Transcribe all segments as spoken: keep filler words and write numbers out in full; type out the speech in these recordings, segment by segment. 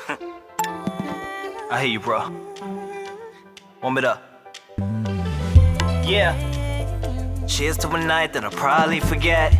I hear you, bro. Warm it up. Yeah. Cheers to a night that I'll probably forget.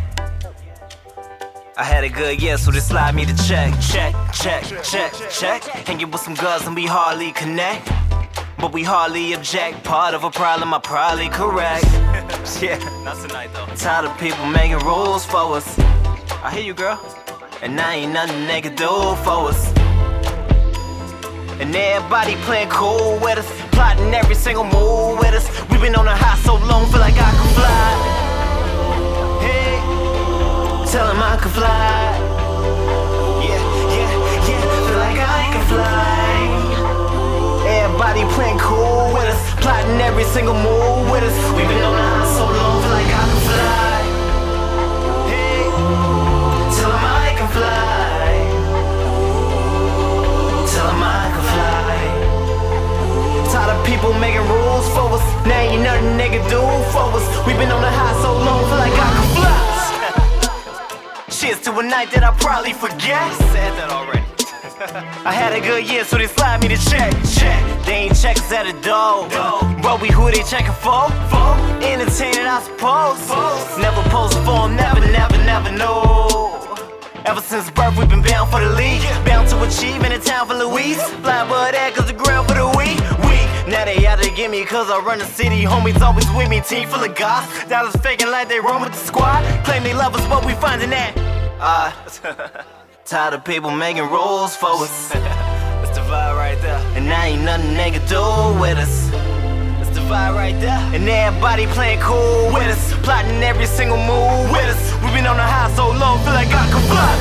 I had a good year, so they slide me to check, check, check, check, check. Hanging with some girls and we hardly connect, but we hardly object. Part of a problem, I probably correct. Yeah, not tonight though. Tired of people making rules for us. I hear you, girl. And I ain't nothing they can do for us. And everybody playing cool with us, plotting every single move with us. We've been on a high so long, feel like I can fly. Hey, tell them I can fly. Yeah, yeah, yeah, feel like I can fly. Everybody playing cool with us, plotting every single move with us. We've been on a high so long, feel like I can fly. Hey, tell them I can fly. Tell them I can fly. Tired of people making rules for us. Now ain't nothing they can do for us. We've been on the high so long, feel like I can fly. Cheers to a night that I'll probably forget. Said that already. I had a good year, so they slide me to check, check. They ain't check us at the door, but we who they checking for? Entertaining, I suppose. Never post for them, never, never, never know. Ever since birth, we've been bound for the league, bound to achieve in a town for Louise. Fly above that, cause the ground for the weak, weak. Now they out to get me, cause I run the city. Homies always with me, team full of goss. Dollars faking like they run with the squad. Claim they love us, but we finding that. Ah, uh, tired of people making rules for us. That's the vibe right there. And now ain't nothing they can do with us. That's the vibe right there. And everybody playing cool with us, plotting every single move with us. We've been on the high so long, feel like I can fly.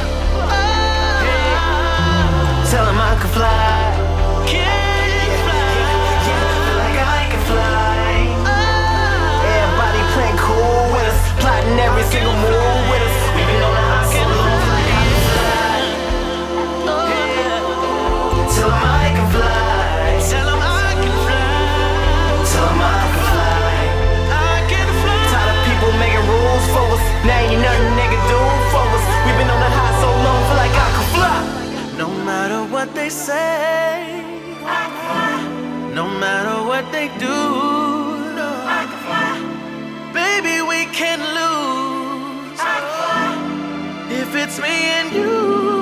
Yeah. Tell them I can fly. Yeah, yeah, yeah, yeah. Feel like I can fly. Everybody playing cool with us, plotting every single move with us. We've been on the high so long, feel like I can fly. Yeah. Tell them I can fly. Tell them I can fly. Tell them I can fly. I can fly. Tired of people making rules for us. Now ain't nothing they can do for us. We've been on the high so long, feel like I can fly. No matter what they say, I can fly. no matter what they do, no. I can fly. Baby, we can lose I can fly. if it's me and you.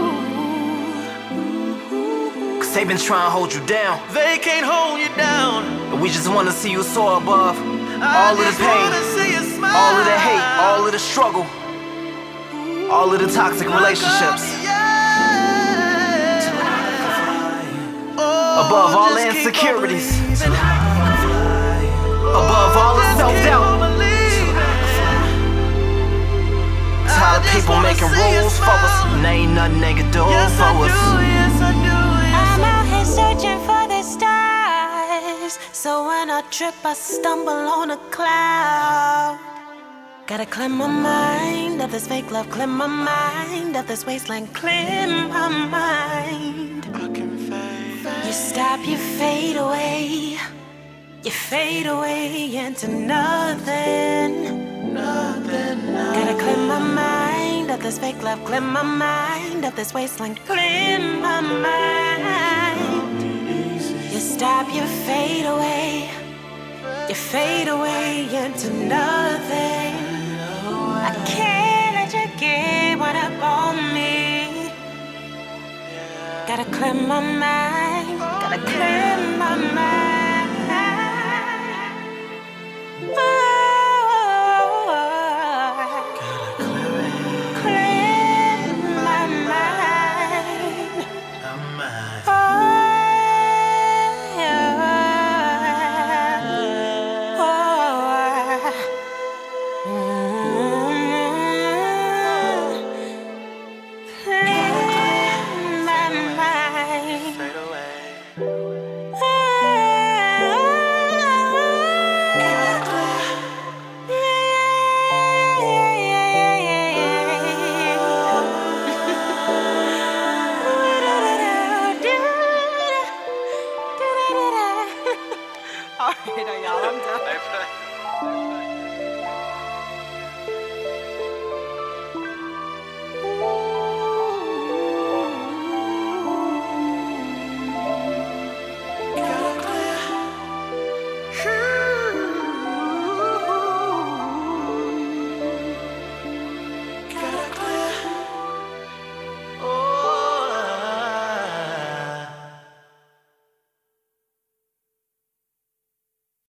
Cause they been trying to hold you down, They can't hold you down. but we just wanna see you soar above I all of the just wanna pain, see you smile. all of the hate, all of the struggle, all of the toxic relationships. Oh, Above all the just keep on insecurities, believing. above all the Just keep self-doubt. on believing. Tired of I just people wanna making see you rules for us, smile. and ain't nothing they can do Yes, I for do, us. yes, I do, yes, I'm I out here searching for the stars, so when I trip, I stumble on a cloud. Gotta clear my mind of this fake love, clear my mind of this wasteland, clear my mind. I can fade. You stop, you fade away, you fade away into nothing. Nothing, Gotta clear my mind of this fake love, clear my mind of this wasteland, clear my mind. You stop, you fade away, you fade away into nothing. I can't let you get one up on me. Gotta clear my mind, gotta clear my mind. Oh. Yeah.